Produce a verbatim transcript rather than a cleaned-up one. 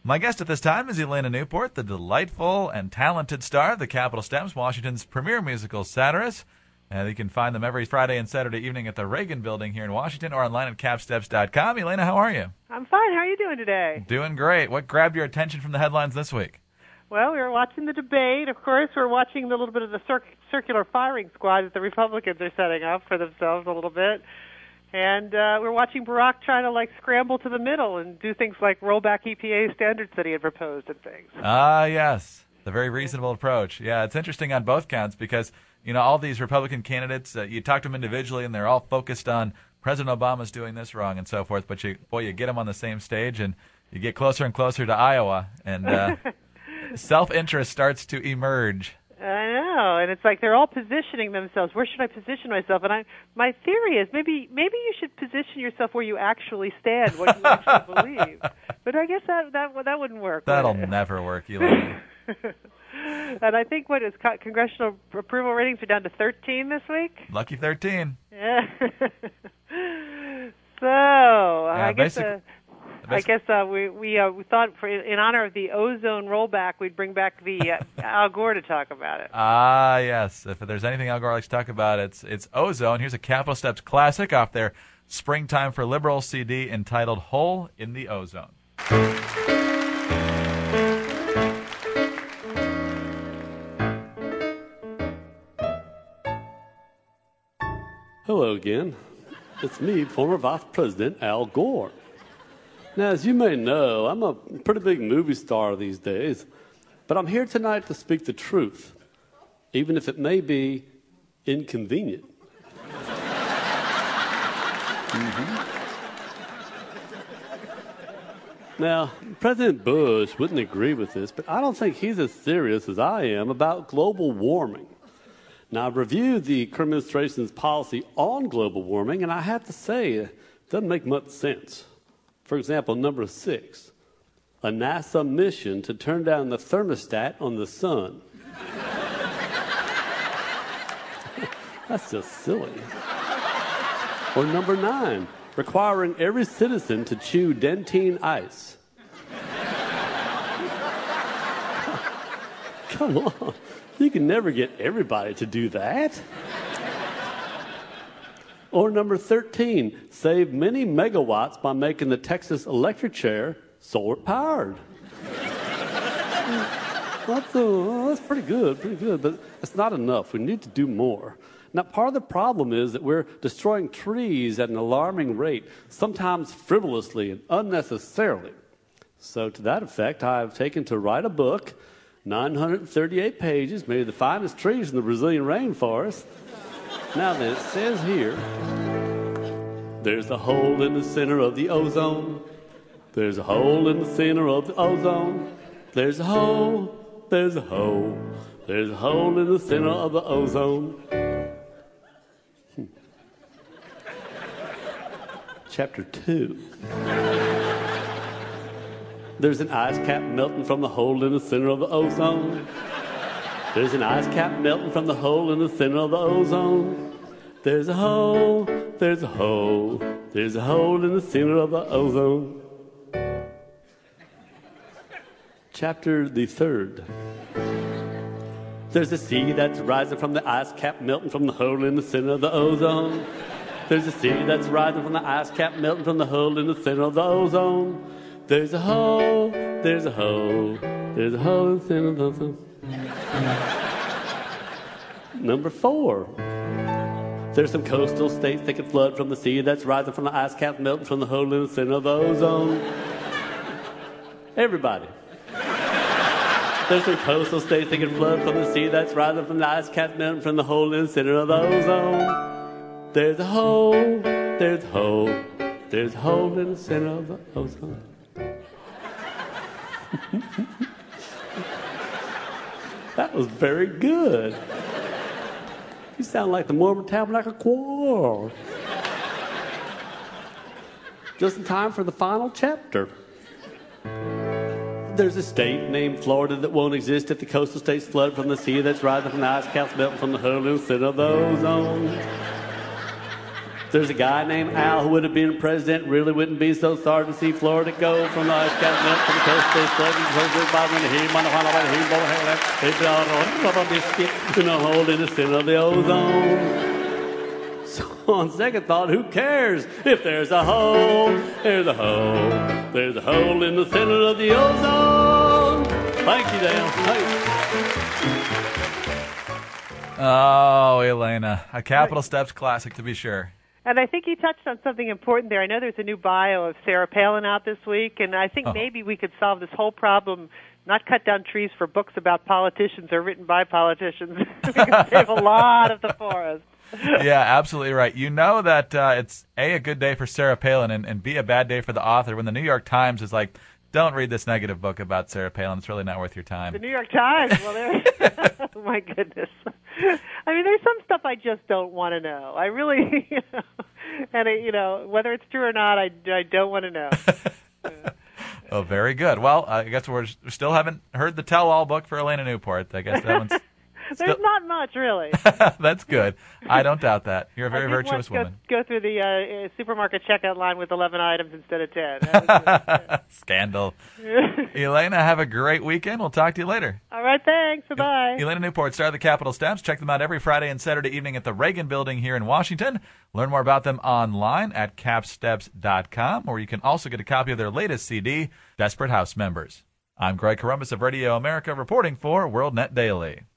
My guest at this time is Elena Newport, the delightful and talented star of the Capitol Steps, Washington's premier musical satirist. And you can find them every Friday and Saturday evening at the Reagan Building here in Washington or online at cap steps dot com. Elena, how are you? I'm fine. How are you doing today? Doing great. What grabbed your attention from the headlines this week? Well, we were watching the debate. Of course, we're watching a little bit of the cir- circular firing squad that the Republicans are setting up for themselves a little bit. And uh, we're watching Barack trying to, like, scramble to the middle and do things like roll back E P A standards that he had proposed and things. Ah, yes. The very reasonable approach. Yeah, it's interesting on both counts because, you know, all these Republican candidates, uh, you talk to them individually and they're all focused on President Obama's doing this wrong and so forth. But, you, boy, you get them on the same stage and you get closer and closer to Iowa. And uh, self-interest starts to emerge. I know, and it's like they're all positioning themselves. Where should I position myself? And I, my theory is maybe maybe you should position yourself where you actually stand, what you actually believe. But I guess that that that wouldn't work. That'll would never work, Elena. And I think what is co- congressional approval ratings are down to thirteen this week. Lucky thirteen. Yeah. so yeah, I guess. Uh, I guess uh, we we uh, we thought for in honor of the ozone rollback, we'd bring back the uh, Al Gore to talk about it. Ah, yes. If there's anything Al Gore likes to talk about, it's it's ozone. Here's a Capitol Steps classic off their Springtime for Liberals C D entitled "Hole in the Ozone." Hello again. It's me, former Vice President Al Gore. Now, as you may know, I'm a pretty big movie star these days, but I'm here tonight to speak the truth, even if it may be inconvenient. mm-hmm. Now, President Bush wouldn't agree with this, but I don't think he's as serious as I am about global warming. Now, I've reviewed the current administration's policy on global warming, and I have to say, it doesn't make much sense. For example, number six, a NASA mission to turn down the thermostat on the sun. That's just silly. Or number nine, requiring every citizen to chew Dentyne ice. Come on, you can never get everybody to do that. Or number thirteen, save many megawatts by making the Texas electric chair solar-powered. that's, uh, that's pretty good, pretty good, but it's not enough. We need to do more. Now, part of the problem is that we're destroying trees at an alarming rate, sometimes frivolously and unnecessarily. So to that effect, I've taken to write a book, nine hundred thirty-eight pages, maybe the finest trees in the Brazilian rainforest. Now then, it says here, there's a hole in the center of the ozone. There's a hole in the center of the ozone. There's a hole, there's a hole. There's a hole in the center of the ozone. Hmm. Chapter two. There's an ice cap melting from the hole in the center of the ozone. There's an ice cap melting from the hole in the center of the ozone. There's a hole, there's a hole, there's a hole in the center of the ozone. Chapter the third. There's a sea that's rising from the ice cap melting from the hole in the center of the ozone. There's a sea that's rising from the ice cap melting from the hole in the center of the ozone. There's a hole, there's a hole, there's a hole in the center of the ozone. Number four. There's some coastal states that can flood from the sea that's rising from the ice cap melting from the hole in the center of the ozone. Everybody. There's some coastal states that can flood from the sea that's rising from the ice cap melting from the hole in the center of the ozone. There's a hole, there's a hole, there's a hole in the center of the ozone. That was very good. You sound like the Mormon Tabernacle Choir. Just in time for the final chapter. There's a state named Florida that won't exist if the coastal states flood from the sea that's rising from the ice caps melting from the hole in the center of the ozone. There's a guy named Al who would have been president, really wouldn't be so sorry to see Florida go from the ice cabinet to the coast to the flood and close it by when he won the one about he both had left. They brought a biscuit in a hole in the center of the ozone. So on second thought, who cares if there's a hole? There's a hole. There's a hole in the center of the ozone. Thank you, Dale. Thanks. Oh, Elena, a Capitol Steps classic to be sure. And I think you touched on something important there. I know there's a new bio of Sarah Palin out this week, and I think oh. maybe we could solve this whole problem, not cut down trees for books about politicians or written by politicians. We can save a lot of the forest. Yeah, absolutely right. You know that uh, it's, A, a good day for Sarah Palin, and, and B, a bad day for the author when the New York Times is like, don't read this negative book about Sarah Palin. It's really not worth your time. The New York Times? Well, there. Oh, my goodness. I mean, there's some stuff I just don't want to know. I really, you know, and, I, you know, whether it's true or not, I, I don't want to know. Oh, very good. Well, I guess we're, we still haven't heard the tell-all book for Elena Newport. I guess that one's... There's Still, not much, really. That's good. I don't doubt that. You're a very virtuous woman. Go, go through the uh, supermarket checkout line with eleven items instead of ten. Scandal. Elena, have a great weekend. We'll talk to you later. All right, thanks. Bye-bye. Elena Newport, star of the Capitol Steps. Check them out every Friday and Saturday evening at the Reagan Building here in Washington. Learn more about them online at cap steps dot com, or you can also get a copy of their latest C D, Desperate House Members. I'm Greg Corombos of Radio America, reporting for WorldNet Daily.